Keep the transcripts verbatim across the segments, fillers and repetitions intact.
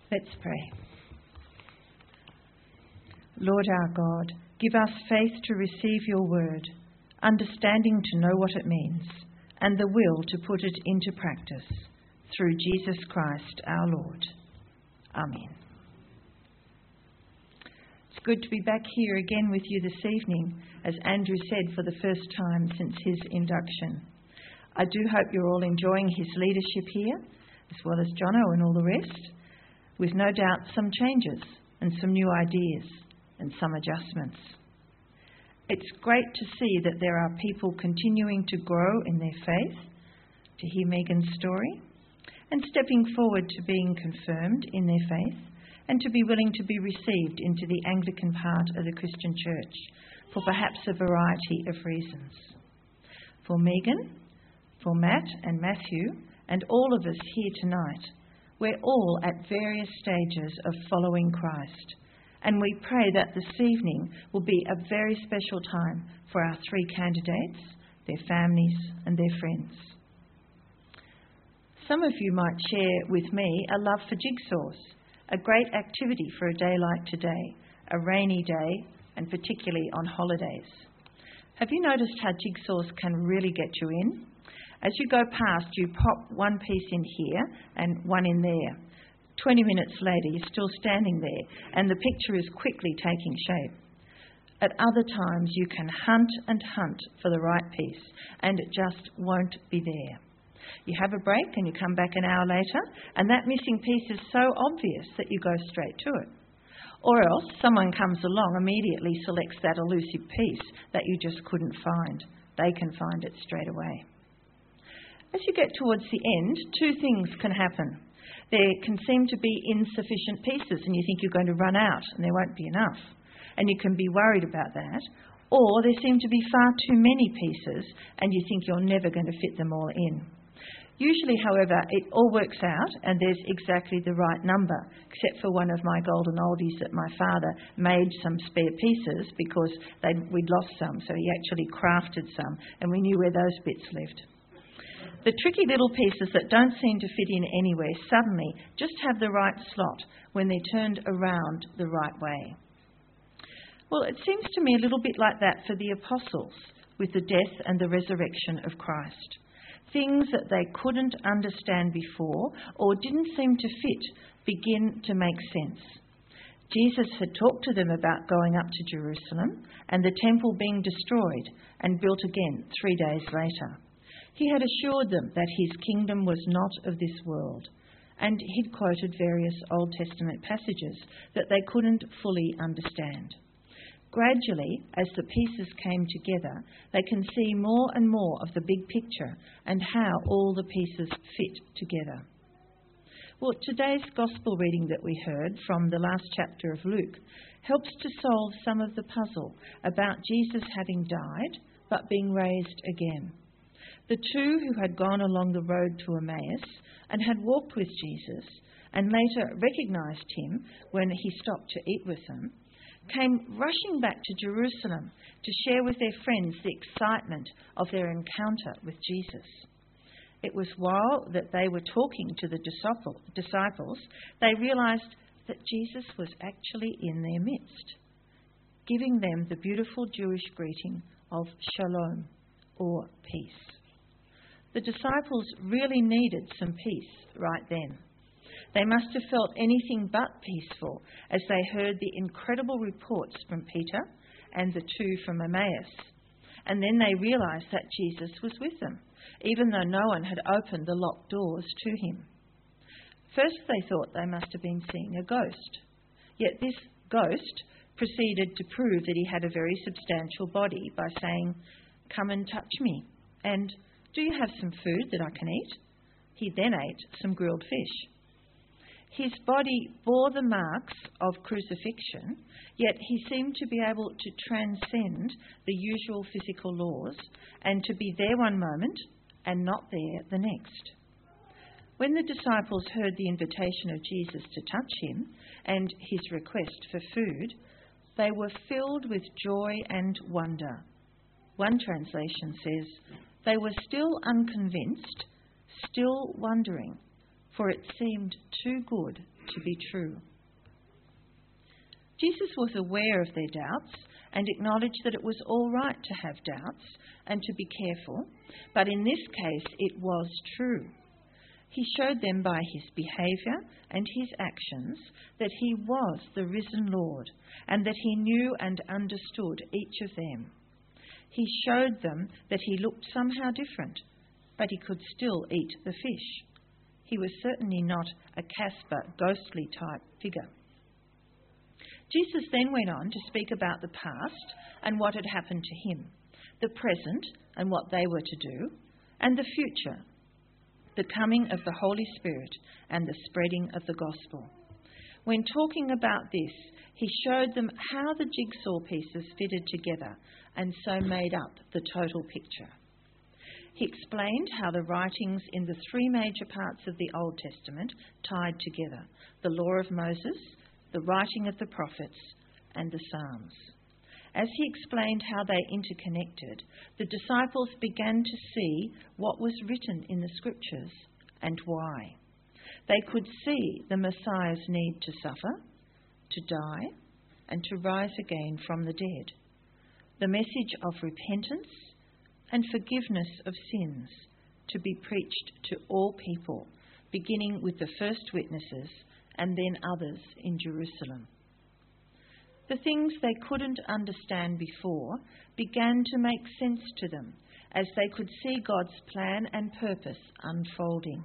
Let's pray. Lord our God, give us faith to receive your word, understanding to know what it means, and the will to put it into practice. Through Jesus Christ our Lord. Amen. It's good to be back here again with you this evening, as Andrew said, for the first time since his induction. I do hope you're all enjoying his leadership here, as well as Jono and all the rest, with no doubt some changes and some new ideas and some adjustments. It's great to see that there are people continuing to grow in their faith, to hear Megan's story, and stepping forward to being confirmed in their faith, and to be willing to be received into the Anglican part of the Christian Church for perhaps a variety of reasons. For Megan, for Matt and Matthew, and all of us here tonight, we're all at various stages of following Christ, and we pray that this evening will be a very special time for our three candidates, their families and their friends. Some of you might share with me a love for jigsaws, a great activity for a day like today, a rainy day, and particularly on holidays. Have you noticed how jigsaws can really get you in? As you go past, you pop one piece in here and one in there. Twenty minutes later, you're still standing there, and the picture is quickly taking shape. At other times, you can hunt and hunt for the right piece, and it just won't be there. You have a break, and you come back an hour later, and that missing piece is so obvious that you go straight to it. Or else, someone comes along, immediately selects that elusive piece that you just couldn't find. They can find it straight away. As you get towards the end, two things can happen. There can seem to be insufficient pieces, and you think you're going to run out and there won't be enough, and you can be worried about that. Or there seem to be far too many pieces, and you think you're never going to fit them all in. Usually, however, it all works out and there's exactly the right number, except for one of my golden oldies that my father made some spare pieces because they'd, we'd lost some, so he actually crafted some, and we knew where those bits lived. The tricky little pieces that don't seem to fit in anywhere suddenly just have the right slot when they're turned around the right way. Well, it seems to me a little bit like that for the apostles with the death and the resurrection of Christ. Things that they couldn't understand before or didn't seem to fit begin to make sense. Jesus had talked to them about going up to Jerusalem and the temple being destroyed and built again three days later. He had assured them that his kingdom was not of this world, and he'd quoted various Old Testament passages that they couldn't fully understand. Gradually, as the pieces came together, they can see more and more of the big picture and how all the pieces fit together. Well, today's Gospel reading that we heard from the last chapter of Luke helps to solve some of the puzzle about Jesus having died but being raised again. The two who had gone along the road to Emmaus and had walked with Jesus and later recognised him when he stopped to eat with them, came rushing back to Jerusalem to share with their friends the excitement of their encounter with Jesus. It was while that they were talking to the disciples, they realised that Jesus was actually in their midst, giving them the beautiful Jewish greeting of shalom, or peace. The disciples really needed some peace right then. They must have felt anything but peaceful as they heard the incredible reports from Peter and the two from Emmaus. And then they realised that Jesus was with them, even though no one had opened the locked doors to him. First they thought they must have been seeing a ghost. Yet this ghost proceeded to prove that he had a very substantial body by saying, "Come and touch me," and "Do you have some food that I can eat?" He then ate some grilled fish. His body bore the marks of crucifixion, yet he seemed to be able to transcend the usual physical laws and to be there one moment and not there the next. When the disciples heard the invitation of Jesus to touch him and his request for food, they were filled with joy and wonder. One translation says, they were still unconvinced, still wondering, for it seemed too good to be true. Jesus was aware of their doubts and acknowledged that it was all right to have doubts and to be careful, but in this case it was true. He showed them by his behaviour and his actions that he was the risen Lord and that he knew and understood each of them. He showed them that he looked somehow different, but he could still eat the fish. He was certainly not a Casper, ghostly type figure. Jesus then went on to speak about the past and what had happened to him, the present and what they were to do, and the future, the coming of the Holy Spirit and the spreading of the gospel. When talking about this, he showed them how the jigsaw pieces fitted together and so made up the total picture. He explained how the writings in the three major parts of the Old Testament tied together: the law of Moses, the writing of the prophets, and the Psalms. As he explained how they interconnected, the disciples began to see what was written in the Scriptures and why. They could see the Messiah's need to suffer, to die, and to rise again from the dead. The message of repentance and forgiveness of sins to be preached to all people, beginning with the first witnesses and then others in Jerusalem. The things they couldn't understand before began to make sense to them as they could see God's plan and purpose unfolding.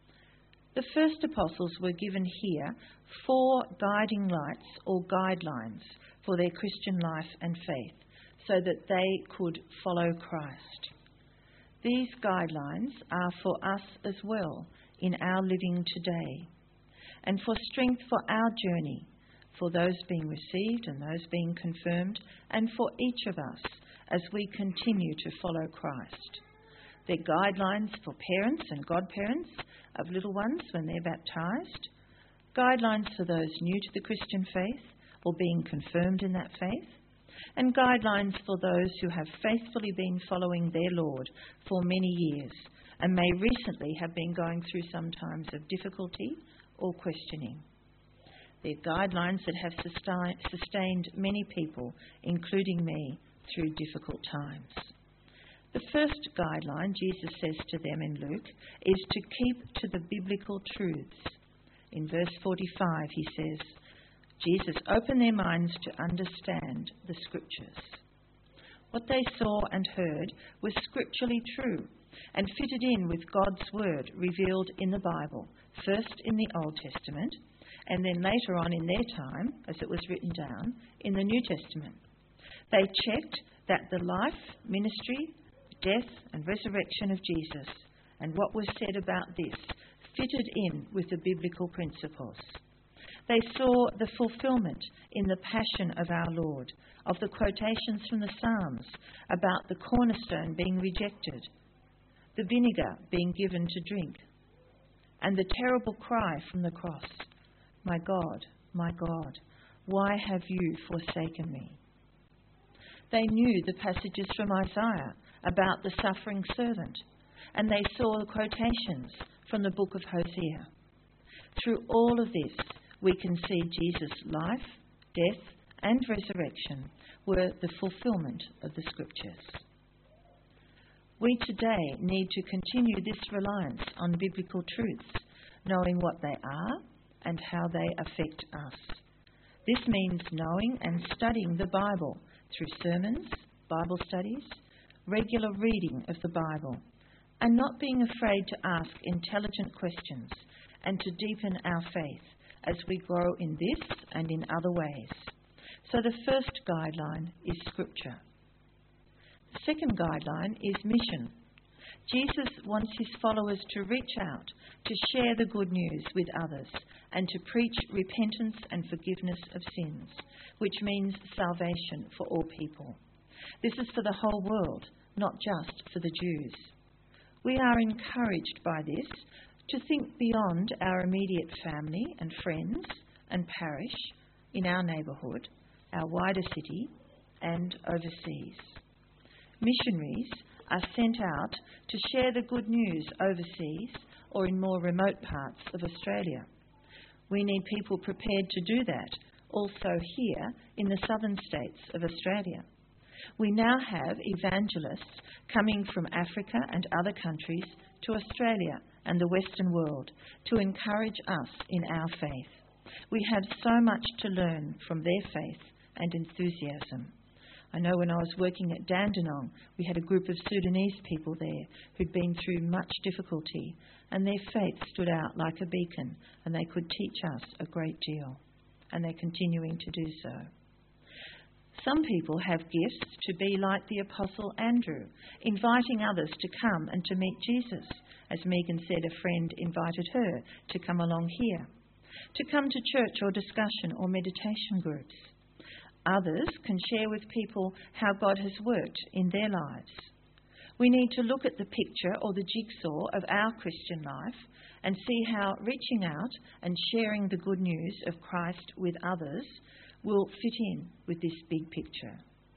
The first apostles were given here four guiding lights or guidelines for their Christian life and faith so that they could follow Christ. These guidelines are for us as well in our living today, and for strength for our journey, for those being received and those being confirmed, and for each of us as we continue to follow Christ. They're guidelines for parents and godparents of little ones when they're baptised, guidelines for those new to the Christian faith or being confirmed in that faith, and guidelines for those who have faithfully been following their Lord for many years and may recently have been going through some times of difficulty or questioning. They're guidelines that have sustained many people, including me, through difficult times. The first guideline Jesus says to them in Luke is to keep to the biblical truths. In verse forty-five he says, Jesus opened their minds to understand the Scriptures. What they saw and heard was scripturally true and fitted in with God's word revealed in the Bible, first in the Old Testament and then later on in their time, as it was written down, in the New Testament. They checked that the life, ministry, death and resurrection of Jesus and what was said about this fitted in with the biblical principles. They saw the fulfillment in the passion of our Lord, of the quotations from the Psalms about the cornerstone being rejected, the vinegar being given to drink, and the terrible cry from the cross, "My God, my God, why have you forsaken me?" They knew the passages from Isaiah about the suffering servant, and they saw the quotations from the book of Hosea. Through all of this, we can see Jesus' life, death, and resurrection were the fulfillment of the Scriptures. We today need to continue this reliance on biblical truths, knowing what they are and how they affect us. This means knowing and studying the Bible through sermons, Bible studies, regular reading of the Bible, and not being afraid to ask intelligent questions and to deepen our faith as we grow in this and in other ways. So the first guideline is Scripture. The second guideline is mission. Jesus wants his followers to reach out, to share the good news with others, and to preach repentance and forgiveness of sins, which means salvation for all people. This is for the whole world, not just for the Jews. We are encouraged by this to think beyond our immediate family and friends and parish, in our neighbourhood, our wider city, and overseas. Missionaries are sent out to share the good news overseas or in more remote parts of Australia. We need people prepared to do that also here in the southern states of Australia. We now have evangelists coming from Africa and other countries to Australia and the Western world to encourage us in our faith. We have so much to learn from their faith and enthusiasm. I know when I was working at Dandenong, we had a group of Sudanese people there who'd been through much difficulty, and their faith stood out like a beacon, and they could teach us a great deal, and they're continuing to do so. Some people have gifts to be like the Apostle Andrew, inviting others to come and to meet Jesus. As Megan said, a friend invited her to come along here, to come to church or discussion or meditation groups. Others can share with people how God has worked in their lives. We need to look at the picture or the jigsaw of our Christian life and see how reaching out and sharing the good news of Christ with others will fit in with this big picture.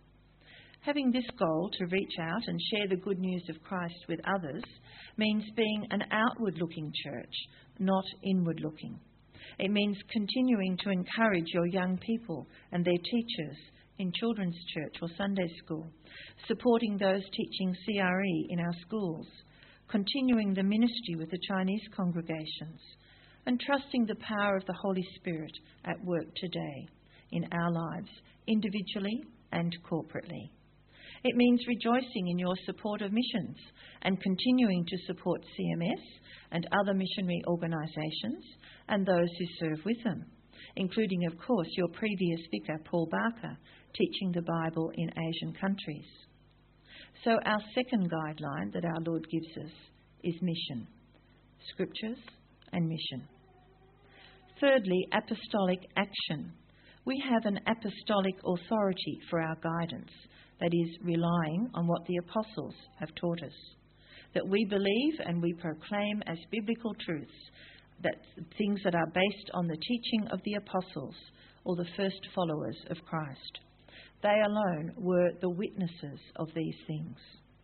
Having this goal to reach out and share the good news of Christ with others means being an outward-looking church, not inward-looking. It means continuing to encourage your young people and their teachers in children's church or Sunday school, supporting those teaching C R E in our schools, continuing the ministry with the Chinese congregations, and trusting the power of the Holy Spirit at work today in our lives, individually and corporately. It means rejoicing in your support of missions and continuing to support C M S and other missionary organisations and those who serve with them, including, of course, your previous vicar, Paul Barker, teaching the Bible in Asian countries. So our second guideline that our Lord gives us is mission, scriptures and mission. Thirdly, apostolic action. We have an apostolic authority for our guidance, that is, relying on what the apostles have taught us, that we believe and we proclaim as biblical truths, that things that are based on the teaching of the apostles or the first followers of Christ. They alone were the witnesses of these things.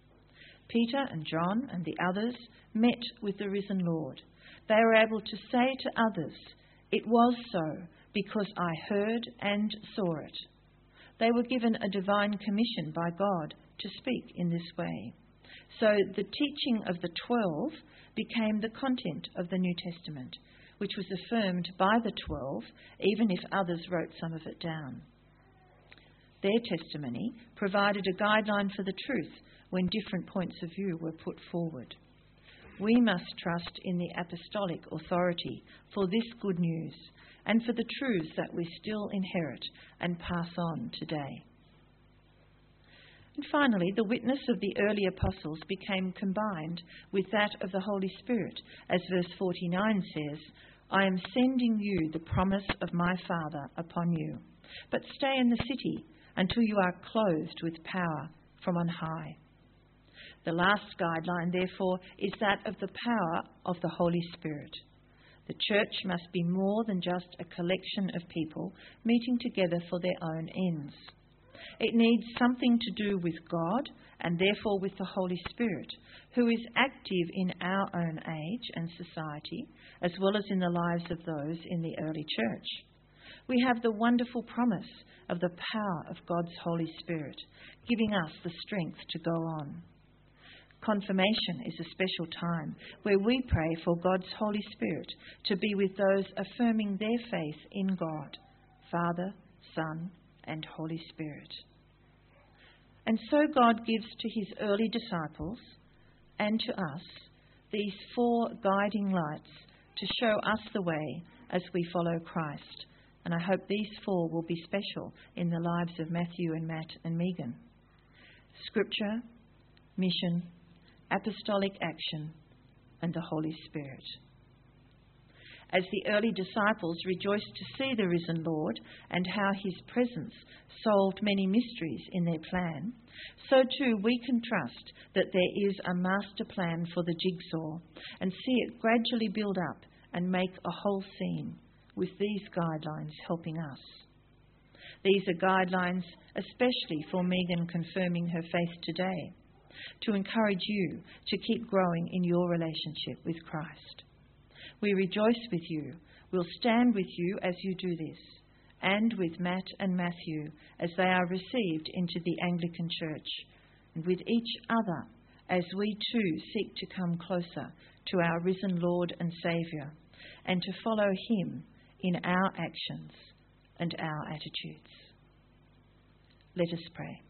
Peter and John and the others met with the risen Lord. They were able to say to others, "It was so because I heard and saw it." They were given a divine commission by God to speak in this way. So the teaching of the twelve became the content of the New Testament, which was affirmed by the twelve, even if others wrote some of it down. Their testimony provided a guideline for the truth when different points of view were put forward. We must trust in the apostolic authority for this good news and for the truths that we still inherit and pass on today. And finally, the witness of the early apostles became combined with that of the Holy Spirit, as verse forty-nine says, "I am sending you the promise of my Father upon you, but stay in the city until you are clothed with power from on high." The last guideline, therefore, is that of the power of the Holy Spirit. The church must be more than just a collection of people meeting together for their own ends. It needs something to do with God and therefore with the Holy Spirit, who is active in our own age and society, as well as in the lives of those in the early church. We have the wonderful promise of the power of God's Holy Spirit, giving us the strength to go on. Confirmation is a special time where we pray for God's Holy Spirit to be with those affirming their faith in God, Father, Son, and Holy Spirit. And so God gives to his early disciples and to us these four guiding lights to show us the way as we follow Christ. And I hope these four will be special in the lives of Matthew and Matt and Megan. Scripture, mission, apostolic action, and the Holy Spirit. As the early disciples rejoiced to see the risen Lord and how his presence solved many mysteries in their plan, so too we can trust that there is a master plan for the jigsaw and see it gradually build up and make a whole scene, with these guidelines helping us. These are guidelines especially for Megan confirming her faith today. to encourage you to keep growing in your relationship with Christ. We rejoice with you. We'll stand with you as you do this, and with Matt and Matthew as they are received into the Anglican Church, and with each other as we too seek to come closer to our risen Lord and Saviour, and to follow him in our actions and our attitudes. Let us pray.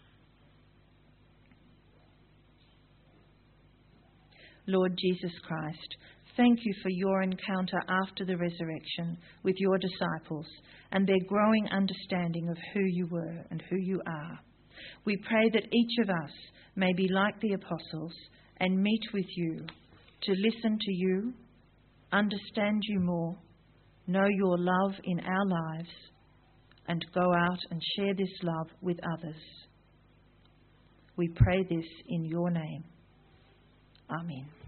Lord Jesus Christ, thank you for your encounter after the resurrection with your disciples and their growing understanding of who you were and who you are. We pray that each of us may be like the apostles and meet with you to listen to you, understand you more, know your love in our lives, and go out and share this love with others. We pray this in your name. Amen.